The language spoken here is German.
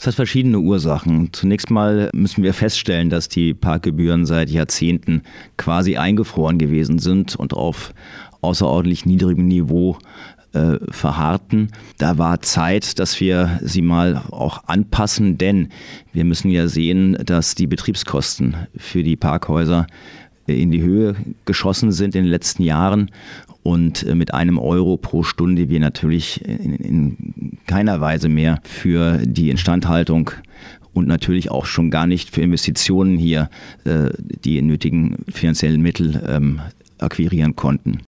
Es hat verschiedene Ursachen. Zunächst mal müssen wir feststellen, dass die Parkgebühren seit Jahrzehnten quasi eingefroren gewesen sind und auf außerordentlich niedrigem Niveau verharrten. Da war Zeit, dass wir sie mal auch anpassen, denn wir müssen ja sehen, dass die Betriebskosten für die Parkhäuser in die Höhe geschossen sind in den letzten Jahren und mit €1 pro Stunde wir natürlich in keiner Weise mehr für die Instandhaltung und natürlich auch schon gar nicht für Investitionen hier die nötigen finanziellen Mittel akquirieren konnten.